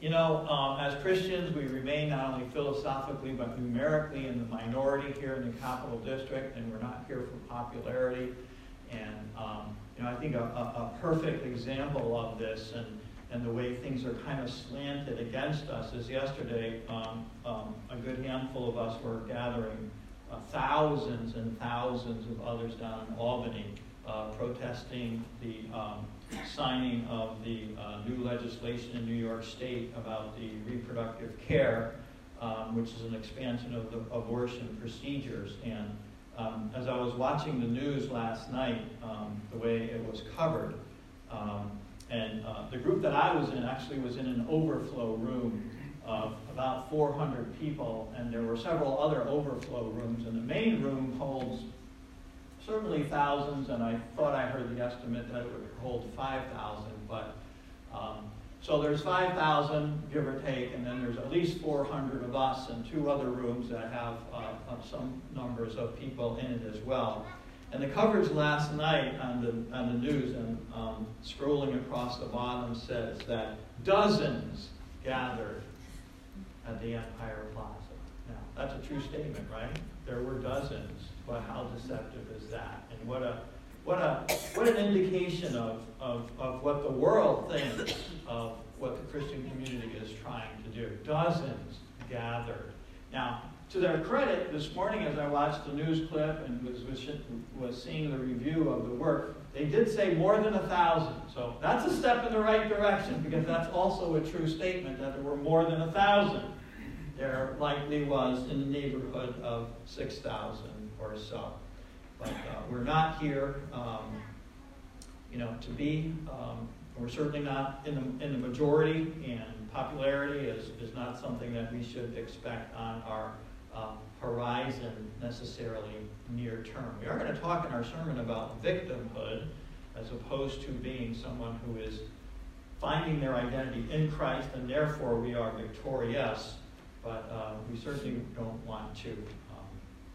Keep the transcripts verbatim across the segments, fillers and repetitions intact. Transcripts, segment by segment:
You know, um, as Christians, we remain not only philosophically but numerically in the minority here in the Capital District, and we're not here for popularity. And, um, you know, I think a, a, a perfect example of this and, and the way things are kind of slanted against us is yesterday, um, um, a good handful of us were gathering uh, thousands and thousands of others down in Albany, uh, protesting the um, signing of the uh, new legislation in New York State about the reproductive care, um, which is an expansion of the abortion procedures. And um, as I was watching the news last night, um, the way it was covered, um, and uh, the group that I was in actually was in an overflow room of about four hundred people, and there were several other overflow rooms, and the main room holds certainly thousands, and I thought I heard the estimate that it would hold five thousand, but um, so there's five thousand, give or take, and then there's at least four hundred of us and two other rooms that have uh, some numbers of people in it as well. And the coverage last night on the on the news and um, scrolling across the bottom says that dozens gathered at the Empire Plaza. Now, that's a true statement, right? There were dozens, but how deceptive is that? And what a what a what an indication of, of, of what the world thinks of what the Christian community is trying to do. Dozens gathered. Now, to their credit, this morning as I watched the news clip and was, was, was seeing the review of the work, they did say more than a thousand. So that's a step in the right direction, because that's also a true statement that there were more than a thousand. There likely was in the neighborhood of six thousand or so. But uh, we're not here, um, you know, to be, um, we're certainly not in the, in the majority, and popularity is, is not something that we should expect on our uh, horizon necessarily near term. We are going to talk in our sermon about victimhood as opposed to being someone who is finding their identity in Christ and therefore we are victorious. But uh, we certainly don't want to um,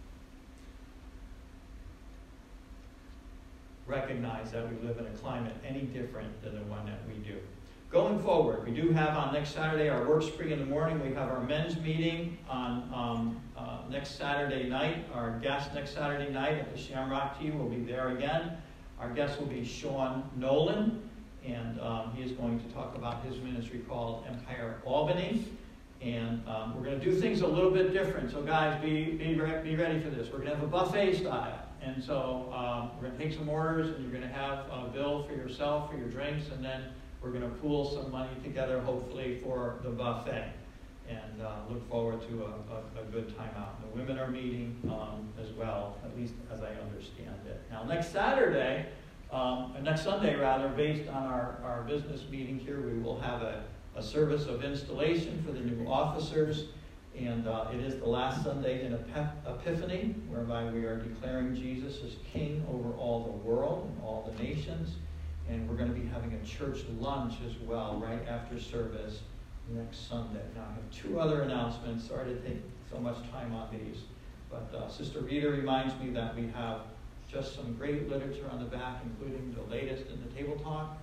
recognize that we live in a climate any different than the one that we do. Going forward, we do have on next Saturday our work spree in the morning. We have our men's meeting on um, uh, next Saturday night. Our guest next Saturday night at the Shamrock Tea will be there again. Our guest will be Sean Nolan, and um, he is going to talk about his ministry called Empire Albany. And um, we're going to do things a little bit different. So guys, be, be, re- be ready for this. We're going to have a buffet style. And so um, we're going to take some orders, and you're going to have a bill for yourself, for your drinks, and then we're going to pool some money together, hopefully, for the buffet. And uh, look forward to a, a, a good time out. The women are meeting um, as well, at least as I understand it. Now, next Saturday, um, or next Sunday rather, based on our, our business meeting here, we will have a a service of installation for the new officers, and uh, it is the last Sunday in Epiphany, whereby we are declaring Jesus as King over all the world and all the nations, and we're going to be having a church lunch as well right after service next Sunday. Now I have two other announcements. Sorry to take so much time on these, but uh, Sister Rita reminds me that we have just some great literature on the back, including the latest in the Table Talk,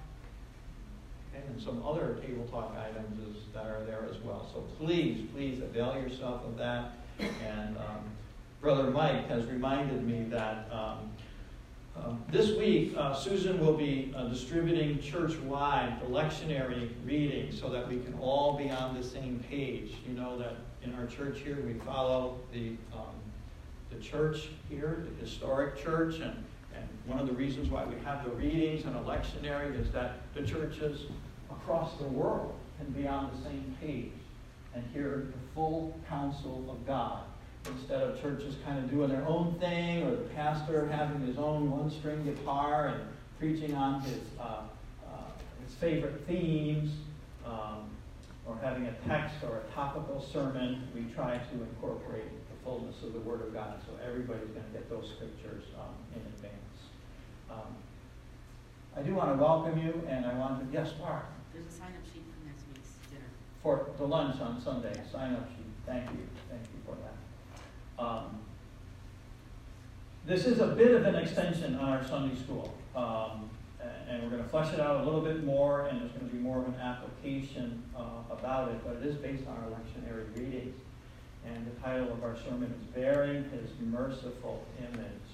and some other table talk items is, that are there as well. So please, please avail yourself of that. And um, Brother Mike has reminded me that um, um, this week uh, Susan will be uh, distributing church-wide the lectionary reading so that we can all be on the same page. You know that in our church here we follow the um, the church here, the historic church, and And one of the reasons why we have the readings and a lectionary is that the churches across the world can be on the same page and hear the full counsel of God, instead of churches kind of doing their own thing, or the pastor having his own one-string guitar and preaching on his, uh, uh, his favorite themes, um, or having a text or a topical sermon. We try to incorporate the fullness of the Word of God, so everybody's going to get those scriptures um, in advance. Um, I do want to welcome you, and I want to, yes, Mark? There's a sign-up sheet for next week's dinner. For the lunch on Sunday, sign-up sheet. Thank you. Thank you for that. Um, this is a bit of an extension on our Sunday school. Um, and we're going to flesh it out a little bit more, and there's going to be more of an application uh, about it, but it is based on our lectionary readings. And the title of our sermon is Bearing His Merciful Image.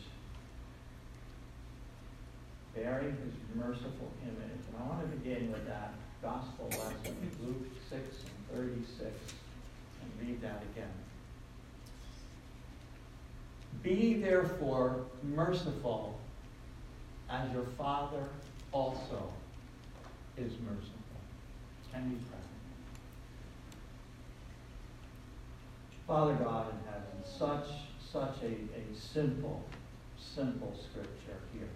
Bearing His Merciful Image. And I want to begin with that gospel lesson, Luke six and thirty-six, and read that again. Be therefore merciful, as your Father also is merciful. Can you pray? Father God in heaven, such, such a, a simple, simple scripture here.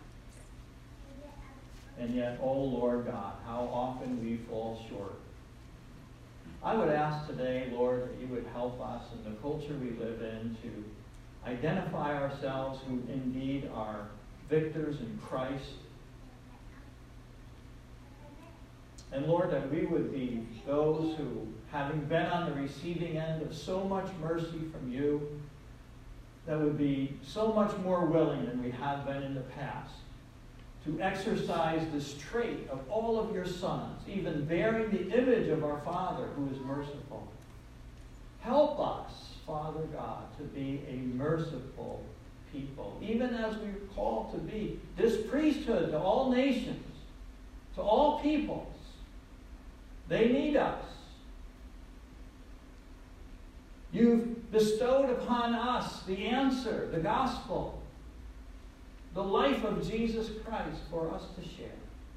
And yet, oh Lord God, how often we fall short. I would ask today, Lord, that you would help us in the culture we live in to identify ourselves who indeed are victors in Christ. And Lord, that we would be those who, having been on the receiving end of so much mercy from you, that would be so much more willing than we have been in the past to exercise this trait of all of your sons, even bearing the image of our Father who is merciful. Help us, Father God, to be a merciful people, even as we are called to be this priesthood to all nations, to all peoples. They need us. You've bestowed upon us the answer, the gospel, the life of Jesus Christ for us to share.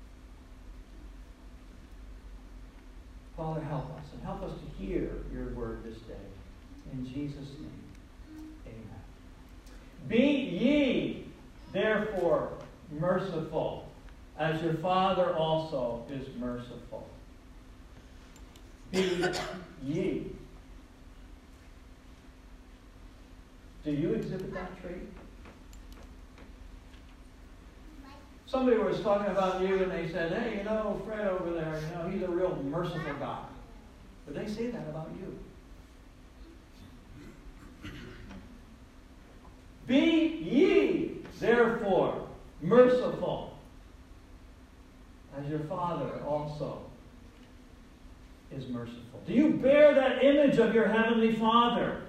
Father, help us, and help us to hear your word this day. In Jesus' name, amen. Be ye, therefore, merciful, as your Father also is merciful. Be ye. Do you exhibit that trait? Somebody was talking about you and they said, hey, you know, Fred over there, you know, he's a real merciful guy. But they say that about you. Be ye, therefore, merciful, as your Father also is merciful. Do you bear that image of your Heavenly Father?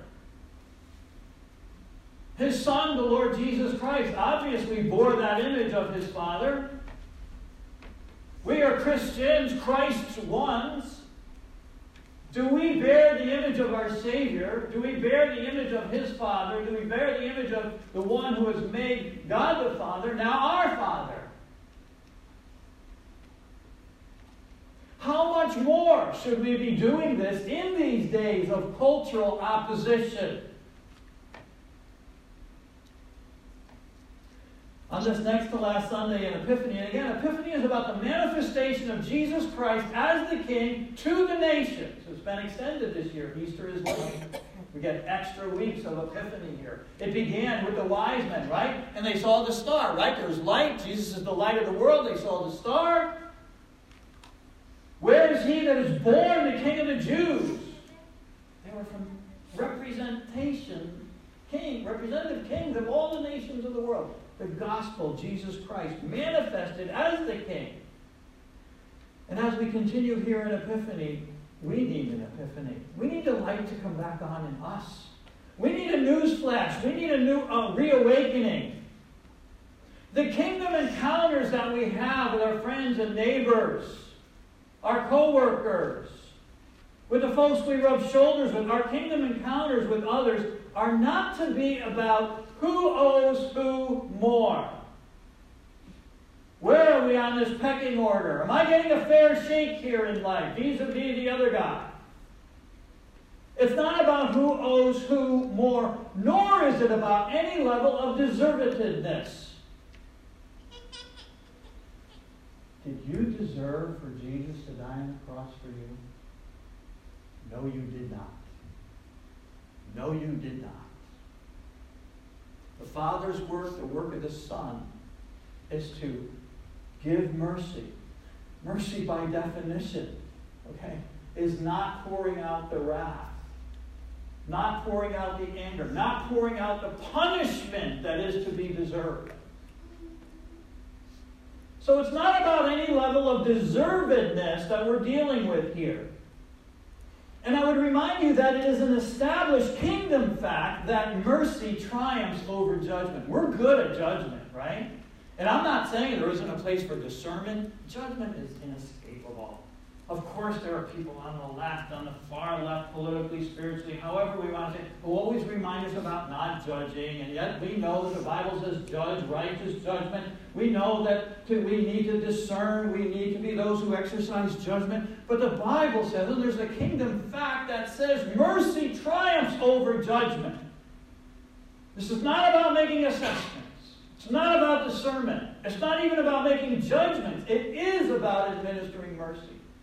His Son, the Lord Jesus Christ, obviously bore that image of his Father. We are Christians, Christ's ones. Do we bear the image of our Savior? Do we bear the image of his Father? Do we bear the image of the one who has made God the Father, now our Father? How much more should we be doing this in these days of cultural opposition? On this next to last Sunday in Epiphany, and again, Epiphany is about the manifestation of Jesus Christ as the King to the nations. It's been extended this year. Easter is late. We get extra weeks of Epiphany here. It began with the wise men, right? And they saw the star, right? There was light. Jesus is the light of the world. They saw the star. Where is he that is born the King of the Jews? They were from representation, king, representative kings of all the nations of the world. The gospel, Jesus Christ, manifested as the King. And as we continue here in Epiphany, we need an epiphany. We need the light to come back on in us. We need a news flash. We need a new uh, reawakening. The kingdom encounters that we have with our friends and neighbors, our co-workers, with the folks we rub shoulders with, our kingdom encounters with others are not to be about who owes who more. Where are we on this pecking order? Am I getting a fair shake here in life, vis-a-vis the other guy? It's not about who owes who more, nor is it about any level of deservedness. Did you deserve for Jesus to die on the cross for you? No, you did not. No, you did not. The Father's work, the work of the Son, is to give mercy. Mercy, by definition, okay, is not pouring out the wrath, not pouring out the anger, not pouring out the punishment that is to be deserved. So it's not about any level of deservedness that we're dealing with here. And I would remind you that it is an established kingdom fact that mercy triumphs over judgment. We're good at judgment, right? And I'm not saying there isn't a place for discernment. Judgment is inescapable. Of course, there are people on the left, on the far left, politically, spiritually, however we want to say, who always remind us about not judging. And yet we know that the Bible says judge, righteous judgment. We know that to, we need to discern. We need to be those who exercise judgment. But the Bible says, and there's a kingdom fact that says mercy triumphs over judgment. This is not about making assessments. It's not about discernment. It's not even about making judgments. It is about administering mercy.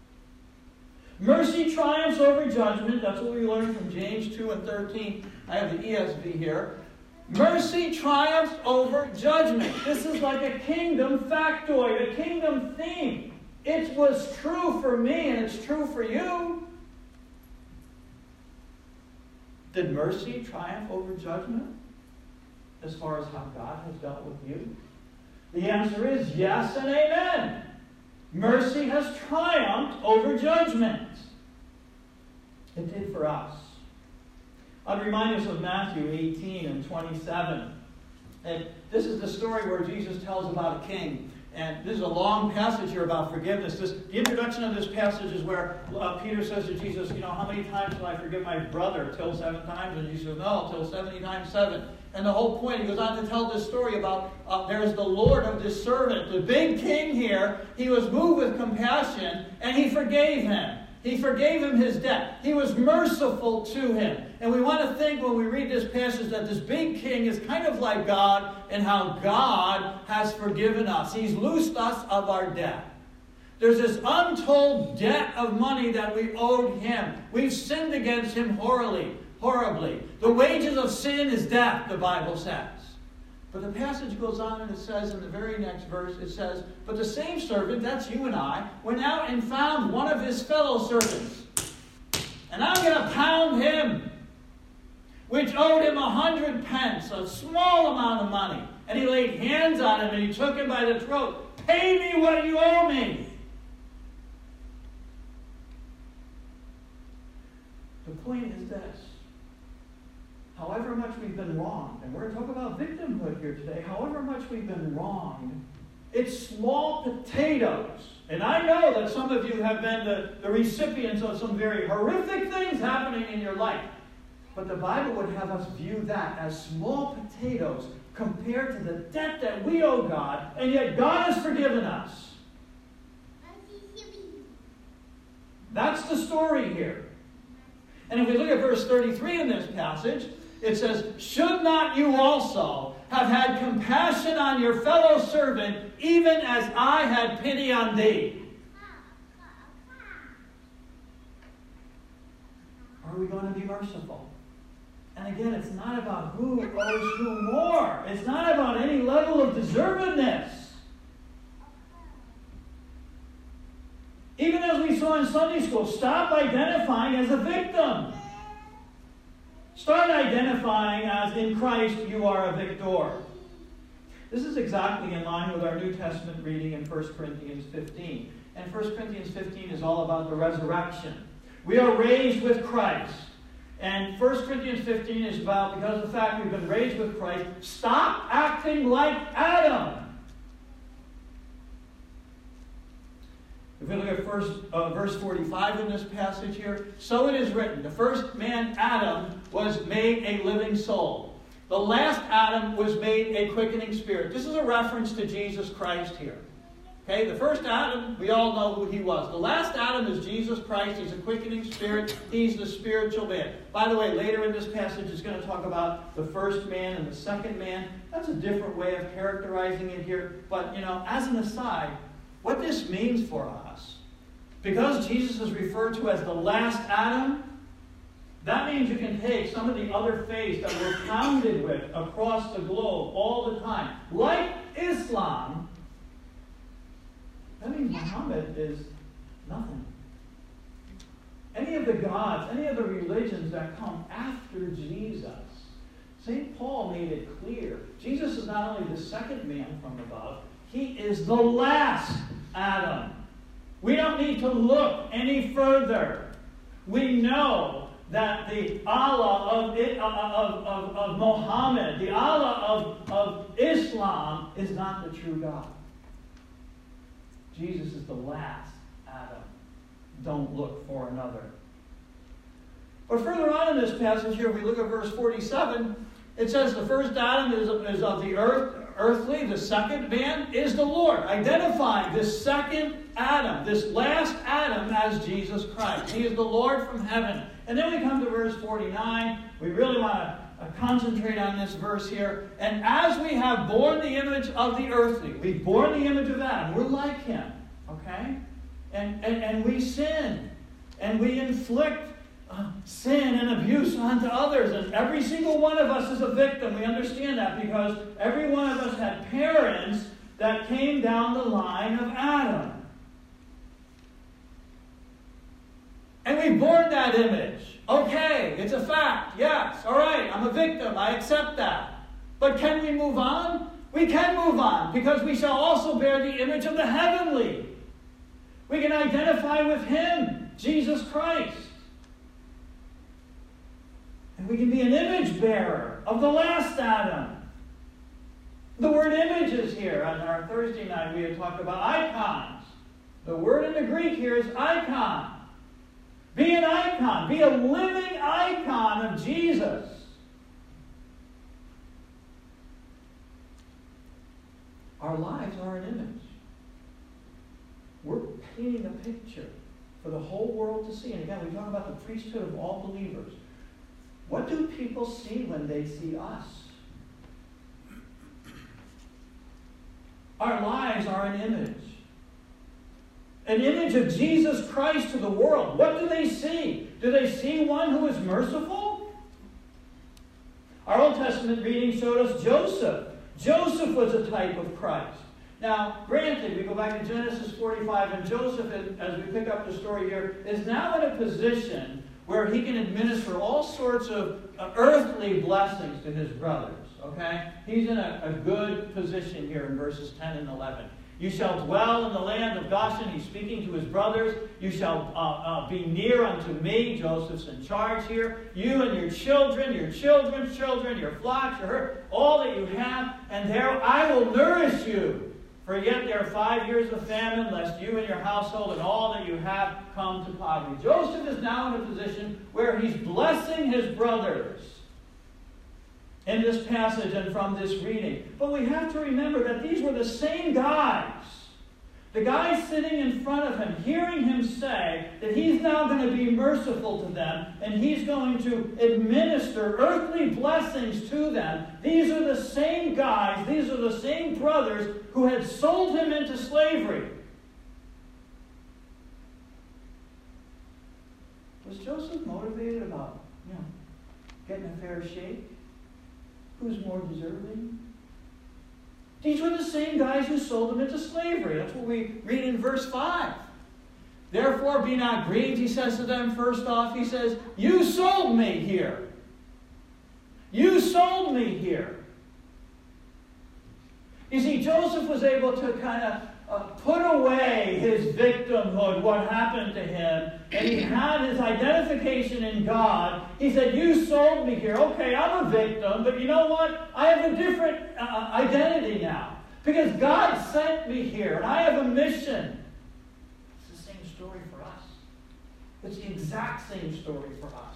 Mercy triumphs over judgment. That's what we learned from James two and thirteen. I have the E S V here. Mercy triumphs over judgment. This is like a kingdom factoid, a kingdom theme. It was true for me and it's true for you. Did mercy triumph over judgment as far as how God has dealt with you? The answer is yes and amen. Mercy has triumphed over judgment. It did for us. I'd remind us of Matthew eighteen and twenty-seven. And this is the story where Jesus tells about a king. And this is a long passage here about forgiveness. This, the introduction of this passage is where uh, Peter says to Jesus, you know, how many times will I forgive my brother? Till seven times? And Jesus says, no, till seventy times seven. And the whole point, he goes on to tell this story about uh, there's the Lord of this servant, the big king here. He was moved with compassion, and he forgave him. He forgave him his debt. He was merciful to him. And we want to think when we read this passage that this big king is kind of like God and how God has forgiven us. He's loosed us of our debt. There's this untold debt of money that we owed him. We've sinned against him horribly. Horribly. The wages of sin is death, the Bible says. But the passage goes on and it says in the very next verse, it says, but the same servant, that's you and I, went out and found one of his fellow servants. And I'm going to pound him, which owed him a hundred pence, a small amount of money. And he laid hands on him and he took him by the throat. Pay me what you owe me. The point is this. However much we've been wronged, and we're going to talk about victimhood here today, however much we've been wronged, it's small potatoes. And I know that some of you have been the, the recipients of some very horrific things happening in your life. But the Bible would have us view that as small potatoes compared to the debt that we owe God, and yet God has forgiven us. That's the story here. And if we look at verse thirty-three in this passage, it says, should not you also have had compassion on your fellow servant, even as I had pity on thee? Are we going to be merciful? And again, it's not about who owes who more. It's not about any level of deservedness. Even as we saw in Sunday school, stop identifying as a victim. Start identifying as in Christ you are a victor. This is exactly in line with our New Testament reading in First Corinthians fifteen. And First Corinthians fifteen is all about the resurrection. We are raised with Christ. And First Corinthians fifteen is about, because of the fact we've been raised with Christ, stop acting like Adam. If we look at first, uh, verse forty-five in this passage here, so it is written, the first man, Adam, was made a living soul. The last Adam was made a quickening spirit. This is a reference to Jesus Christ here. Okay, the first Adam, we all know who he was. The last Adam is Jesus Christ. He's a quickening spirit. He's the spiritual man. By the way, later in this passage, it's going to talk about the first man and the second man. That's a different way of characterizing it here. But, you know, as an aside, what this means for us, because Jesus is referred to as the last Adam, that means you can take some of the other faiths that we're pounded with across the globe all the time, like Islam. That means Muhammad is nothing. Any of the gods, any of the religions that come after Jesus, Saint Paul made it clear. Jesus is not only the second man from above, He is the last Adam. We don't need to look any further. We know that the Allah of, of, of, of Muhammad, the Allah of, of Islam, is not the true God. Jesus is the last Adam. Don't look for another. But further on in this passage here, if we look at verse forty-seven, it says the first Adam is, is of the earth, earthly, the second man is the Lord. Identifying this second Adam, this last Adam, as Jesus Christ. He is the Lord from heaven. And then we come to verse forty-nine. We really want to uh, concentrate on this verse here. And as we have borne the image of the earthly, we've borne the image of Adam. We're like him. Okay? And, and, and we sin. And we inflict uh, sin and abuse onto others. And every single one of us is a victim. We understand that because every one of us had parents that came down the line of Adam. And we borne that image. Okay, it's a fact. Yes, all right, I'm a victim. I accept that. But can we move on? We can move on because we shall also bear the image of the heavenly. We can identify with him, Jesus Christ. And we can be an image bearer of the last Adam. The word image is here. On our Thursday night we had talked about icons. The word in the Greek here is icon. Be an icon. Be a living icon of Jesus. Our lives are an image. We're painting a picture for the whole world to see. And again, we talk about the priesthood of all believers. What do people see when they see us? Our lives are an image. An image of Jesus Christ to the world. What do they see? Do they see one who is merciful? Our Old Testament reading showed us Joseph. Joseph was a type of Christ. Now, granted, we go back to Genesis forty-five, and Joseph, as we pick up the story here, is now in a position where he can administer all sorts of uh, earthly blessings to his brothers. Okay? He's in a, a good position here in verses ten and eleven. You shall dwell in the land of Goshen. He's speaking to his brothers. You shall uh, uh, be near unto me. Joseph's in charge here. You and your children, your children's children, your flocks, your herd, all that you have. And there I will nourish you. For yet there are five years of famine, lest you and your household and all that you have come to poverty. Joseph is now in a position where he's blessing his brothers in this passage and from this reading. But we have to remember that these were the same guys. The guys sitting in front of him, hearing him say that he's now going to be merciful to them and he's going to administer earthly blessings to them. These are the same guys, these are the same brothers who had sold him into slavery. Was Joseph motivated about, you know, getting a fair shake? Who's more deserving? These were the same guys who sold him into slavery. That's what we read in verse five. Therefore, be not grieved, he says to them. First off, he says, you sold me here. You sold me here. You see, Joseph was able to kind of uh, put away his victimhood, what happened to him, and he had his identification in God. He said, you sold me here. Okay, I'm a victim, but you know what? I have a different uh, identity now. Because God sent me here, and I have a mission. It's the same story for us. It's the exact same story for us.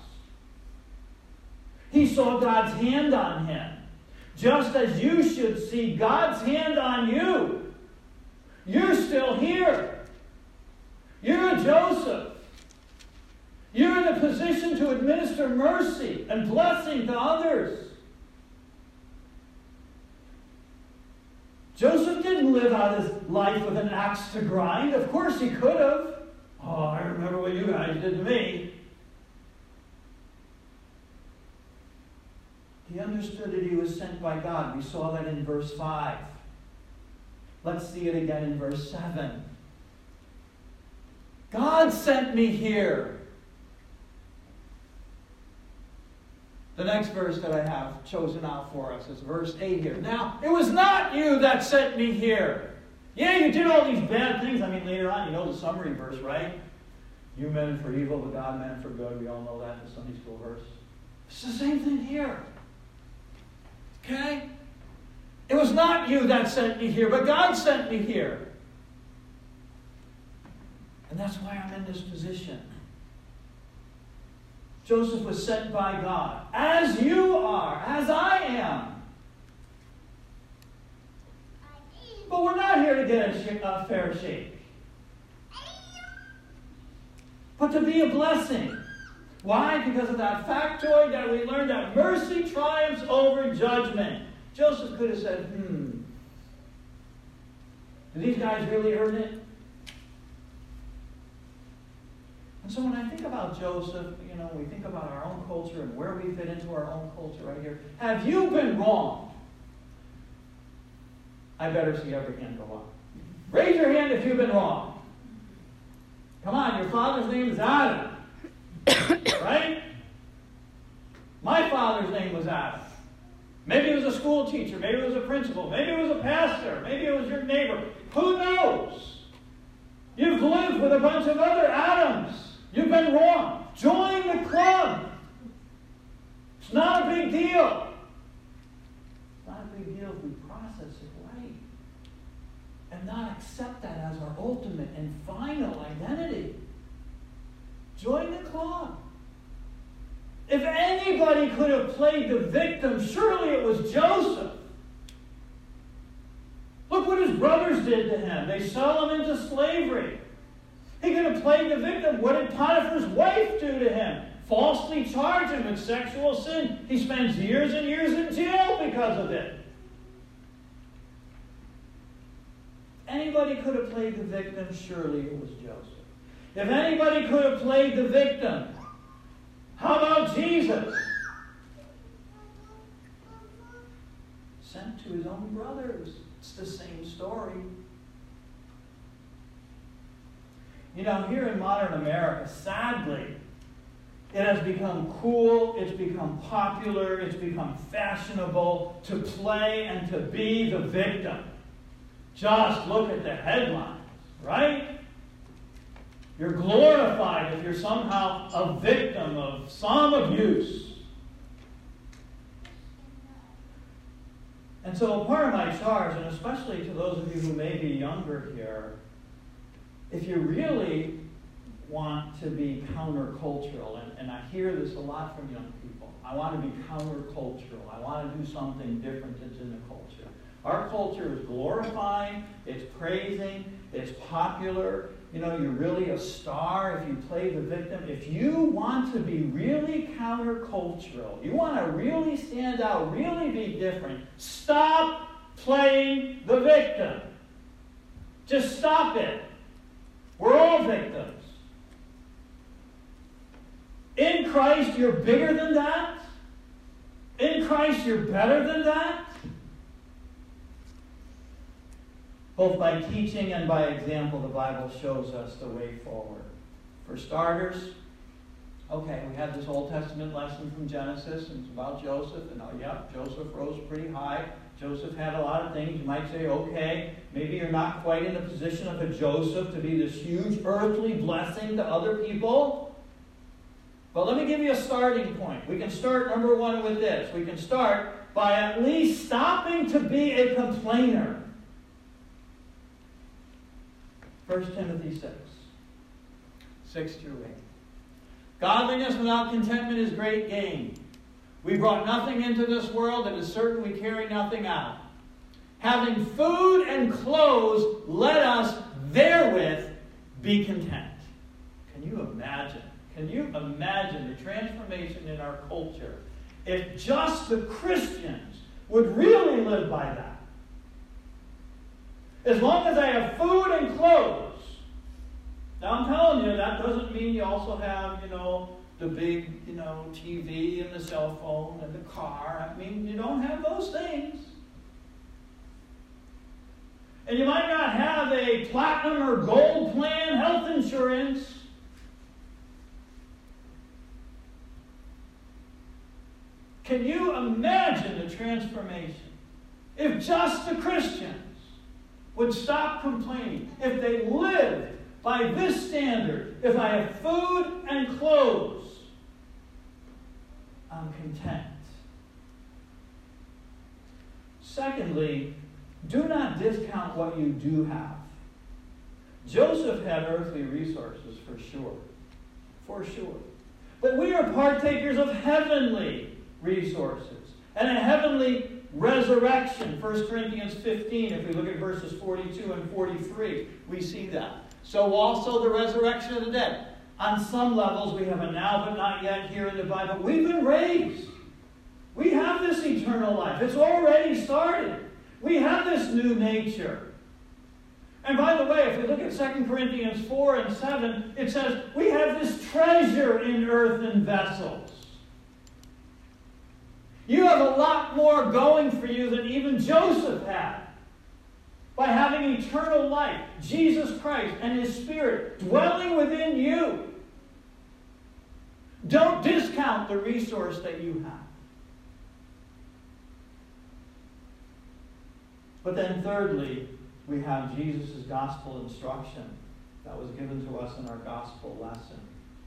He saw God's hand on him, just as you should see God's hand on you. You're still here. You're a Joseph. You're in a position to administer mercy and blessing to others. Joseph didn't live out his life with an axe to grind. Of course he could have. Oh, I remember what you guys did to me. He understood that he was sent by God. We saw that in verse five. Let's see it again in verse seven. God sent me here. The next verse that I have chosen out for us is verse eight here. Now, it was not you that sent me here. Yeah, you did all these bad things. I mean, later on, you know the summary verse, right? You meant for evil, but God meant for good. We all know that in the Sunday school verse. It's the same thing here. Okay? It was not you that sent me here, but God sent me here. And that's why I'm in this position. Joseph was sent by God, as you are, as I am. But we're not here to get a, sh- a fair shake, but to be a blessing. Why? Because of that factoid that we learned that mercy triumphs over judgment. Joseph could have said, hmm, do these guys really earn it? And so when I think about Joseph, you know, we think about our own culture and where we fit into our own culture right here. Have you been wronged? I better see every hand go up. Raise your hand if you've been wrong. Come on, your father's name is Adam. Right? My father's name was Adam. Maybe it was a school teacher. Maybe it was a principal. Maybe it was a pastor. Maybe it was your neighbor. Who knows? You've lived with a bunch of other Adams. You've been wrong. Join the club. It's not a big deal. It's not a big deal if we process it right and not accept that as our ultimate and final identity. Join the club. If anybody could have played the victim, surely it was Joseph. Look what his brothers did to him. They sold him into slavery. He could have played the victim. What did Potiphar's wife do to him? Falsely charge him with sexual sin. He spends years and years in jail because of it. Anybody could have played the victim, surely it was Joseph. If anybody could have played the victim, how about Jesus? Sent to his own brothers. It's the same story. You know, here in modern America, sadly, it has become cool, it's become popular, it's become fashionable to play and to be the victim. Just look at the headlines, right? You're glorified if you're somehow a victim of some abuse. And so part of my charge, and especially to those of you who may be younger here, if you really want to be countercultural, and, and I hear this a lot from young people, I want to be countercultural. I want to do something different that's in the culture. Our culture is glorifying, it's praising, it's popular. You know, you're really a star if you play the victim. If you want to be really countercultural, you want to really stand out, really be different, stop playing the victim. Just stop it. We're all victims. In Christ, you're bigger than that. In Christ, you're better than that. Both by teaching and by example, the Bible shows us the way forward. For starters, okay, we had this Old Testament lesson from Genesis, and it's about Joseph, and oh yeah, Joseph rose pretty high. Joseph had a lot of things. You might say, okay, maybe you're not quite in the position of a Joseph to be this huge earthly blessing to other people. But let me give you a starting point. We can start, number one, with this. We can start by at least stopping to be a complainer. First Timothy six, six through eight. Godliness without contentment is great gain. We brought nothing into this world, it is certain we carry nothing out. Having food and clothes, let us therewith be content. Can you imagine? Can you imagine the transformation in our culture if just the Christians would really live by that? As long as I have food and clothes. Now I'm telling you, that doesn't mean you also have, you know, the big, you know, T V and the cell phone and the car. I mean, you don't have those things. And you might not have a platinum or gold plan health insurance. Can you imagine the transformation if just the Christians would stop complaining, if they lived by this standard, if I have food and clothes, I'm content. Secondly, do not discount what you do have. Joseph had earthly resources for sure. For sure. But we are partakers of heavenly resources and a heavenly resurrection. First Corinthians fifteen, if we look at verses forty-two and forty-three, we see that. So also the resurrection of the dead. On some levels, we have a now but not yet here in the Bible. We've been raised. We have this eternal life. It's already started. We have this new nature. And by the way, if we look at Second Corinthians four and seven, it says, we have this treasure in earthen vessels. You have a lot more going for you than even Joseph had. By having eternal life, Jesus Christ and His Spirit dwelling within you. Don't discount the resource that you have. But then thirdly, we have Jesus' gospel instruction that was given to us in our gospel lesson.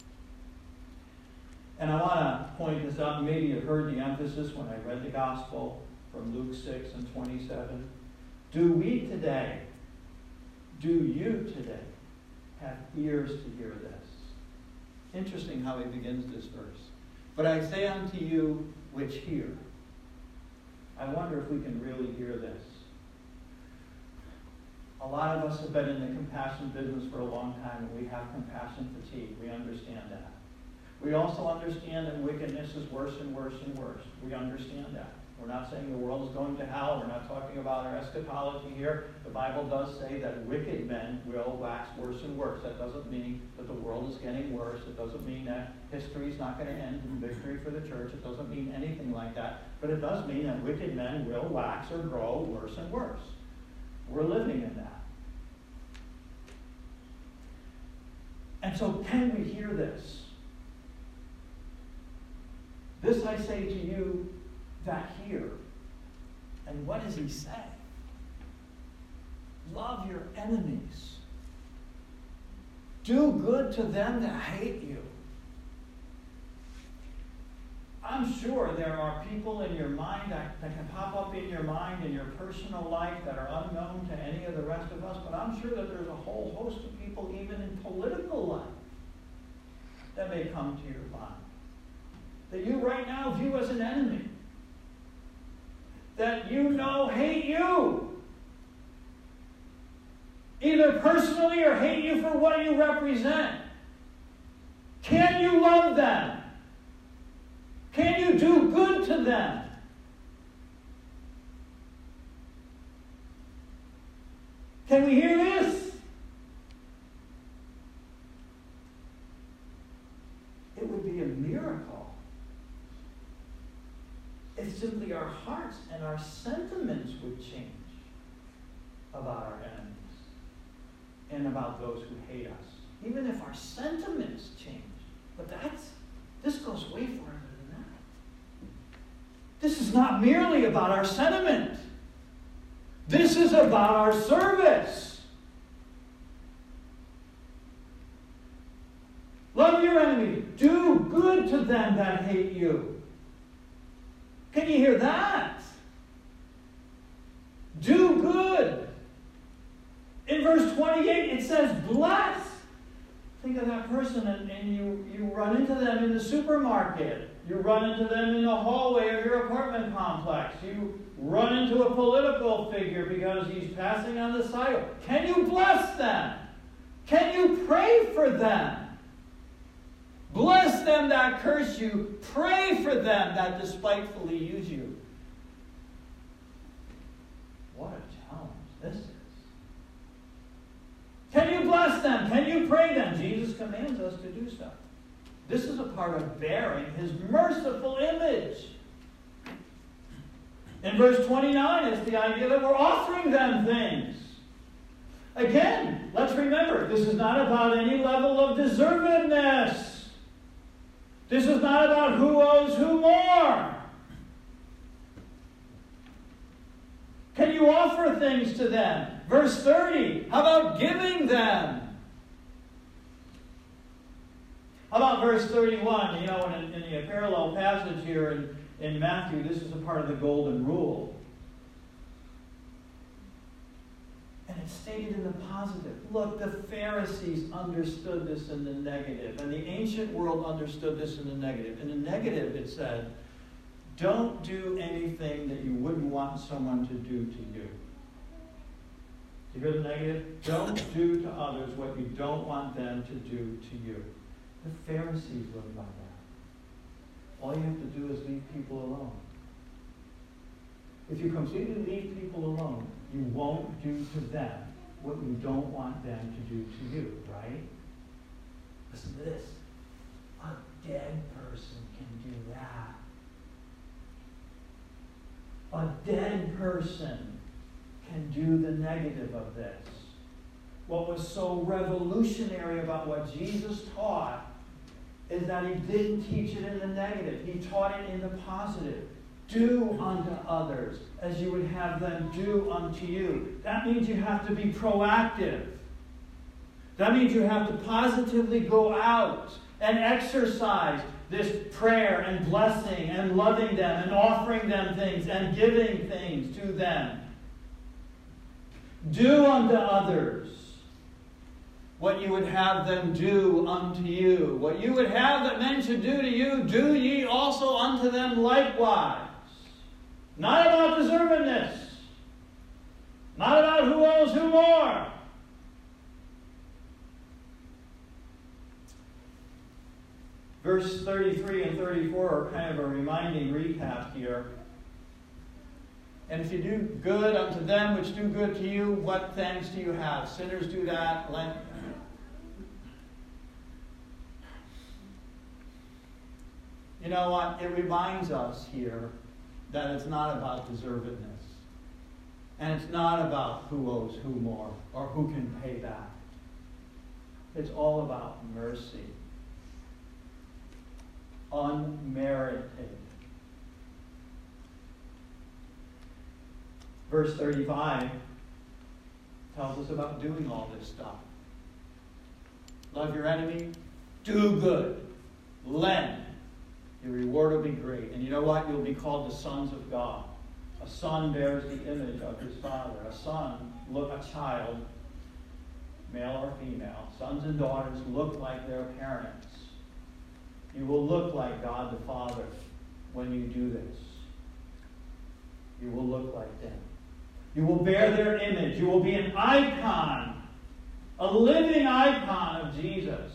And I want to point this out. Maybe you've heard the emphasis when I read the gospel from Luke six and twenty-seven. Do we today, do you today, have ears to hear this? Interesting how he begins this verse. But I say unto you which hear. I wonder if we can really hear this. A lot of us have been in the compassion business for a long time, and we have compassion fatigue. We understand that. We also understand that wickedness is worse and worse and worse. We understand that. We're not saying the world is going to hell. We're not talking about our eschatology here. The Bible does say that wicked men will wax worse and worse. That doesn't mean that the world is getting worse. It doesn't mean that history is not going to end in victory for the church. It doesn't mean anything like that. But it does mean that wicked men will wax or grow worse and worse. We're living in that. And so can we hear this? This I say to you that hear. And what does he say? Love your enemies. Do good to them that hate you. I'm sure there are people in your mind that, that can pop up in your mind in your personal life that are unknown to any of the rest of us, but I'm sure that there's a whole host of people even in political life that may come to your mind that you right now view as an enemy, that you know hate you, either personally or hate you for what you represent. Can you love them? Can you do good to them? Can we hear this? It would be a miracle if simply our hearts and our sentiments would change about our enemies and about those who hate us. Even if our sentiments change. But that's, this goes way farther than that. This is not merely about our sentiment. This is about our service. Love your enemy. Do good to them that hate you. Can you hear that? Do good. In verse twenty-eight, it says, bless. Think of that person and, and you, you run into them in the supermarket. You run into them in the hallway of your apartment complex. You run into a political figure because he's passing on the sidewalk. Can you bless them? Can you pray for them? Bless them that curse you. Pray for them that despitefully use you. What a challenge this is. Can you bless them? Can you pray them? Jesus commands us to do so. This is a part of bearing His merciful image. In verse twenty-nine, it's the idea that we're offering them things. Again, let's remember, this is not about any level of deservedness. This is not about who owes who more. Can you offer things to them? Verse thirty, how about giving them? How about verse thirty-one? You know, in, in the parallel passage here in, in Matthew, this is a part of the golden rule. And it's stated in the positive. Look, the Pharisees understood this in the negative. And the ancient world understood this in the negative. In the negative, it said, don't do anything that you wouldn't want someone to do to you. You hear the negative? Don't do to others what you don't want them to do to you. The Pharisees lived by that. All you have to do is leave people alone. If you completely leave people alone, you won't do to them what you don't want them to do to you, right? Listen to this. A dead person can do that. A dead person can do the negative of this. What was so revolutionary about what Jesus taught is that he didn't teach it in the negative. He taught it in the positive. Do unto others as you would have them do unto you. That means you have to be proactive. That means you have to positively go out and exercise this prayer and blessing and loving them and offering them things and giving things to them. Do unto others what you would have them do unto you. What you would have that men should do to you, do ye also unto them likewise. Not about deservedness. Not about who owes who more. Verse thirty-three and thirty-four are kind of a reminding recap here. And if you do good unto them which do good to you, what thanks do you have? Sinners do that. Lent. You know what? It reminds us here that it's not about deservedness. And it's not about who owes who more or who can pay back. It's all about mercy. Unmerited. Verse thirty-five tells us about doing all this stuff. Love your enemy. Do good. Lend. Your reward will be great. And you know what? You'll be called the sons of God. A son bears the image of his father. A son, look, a child, male or female. Sons and daughters look like their parents. You will look like God the Father when you do this. You will look like them. You will bear their image. You will be an icon, a living icon of Jesus.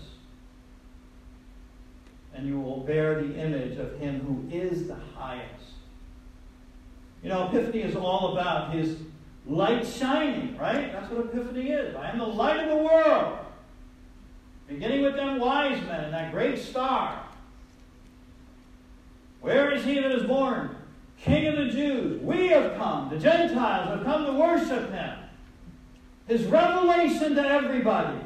And you will bear the image of him who is the highest. You know, Epiphany is all about his light shining, right? That's what Epiphany is. I am the light of the world. Beginning with them wise men and that great star. Where is he that is born? King of the Jews. We have come. The Gentiles have come to worship him. His revelation to everybody.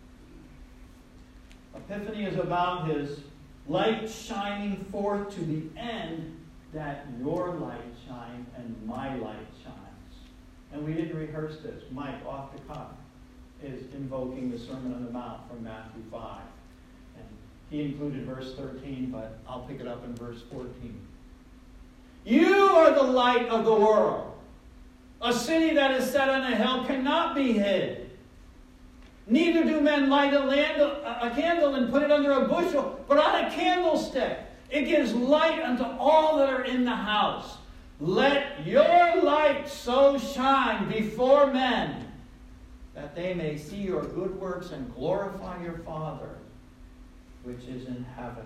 Epiphany is about his light shining forth to the end that your light shines and my light shines. And we didn't rehearse this. Mike, off the cuff, is invoking the Sermon on the Mount from Matthew five. And he included verse thirteen, but I'll pick it up in verse fourteen. You are the light of the world. A city that is set on a hill cannot be hid. Neither do men light a, land, a candle and put it under a bushel, but on a candlestick. It gives light unto all that are in the house. Let your light so shine before men that they may see your good works and glorify your Father which is in heaven.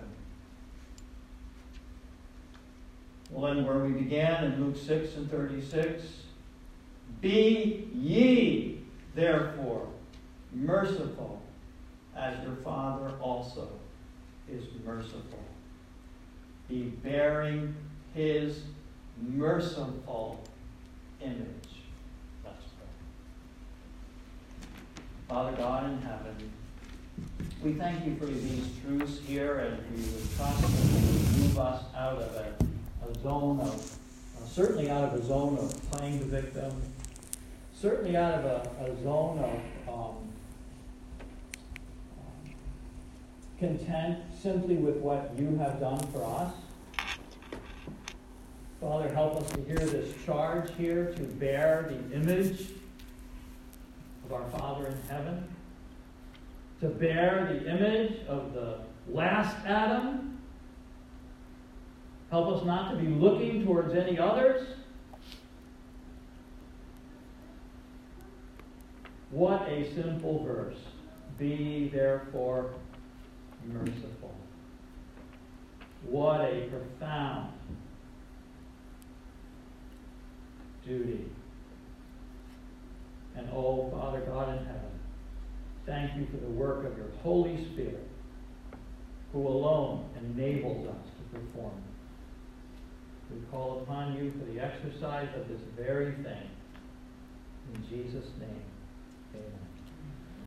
Well, then where we began in Luke six and thirty-six, be ye therefore merciful, as your Father also is merciful. Be bearing his merciful image. Let's pray. Father God in heaven, we thank you for these truths here, and we would trust that you would move us out of a, a zone of, uh, certainly out of a zone of playing the victim, certainly out of a, a zone of um, content simply with what you have done for us. Father, help us to hear this charge here to bear the image of our Father in heaven, to bear the image of the last Adam. Help us not to be looking towards any others. What a simple verse. Be therefore merciful. What a profound duty. And oh, Father God in heaven, thank you for the work of your Holy Spirit, who alone enables us to perform it. We call upon you for the exercise of this very thing. In Jesus' name, amen.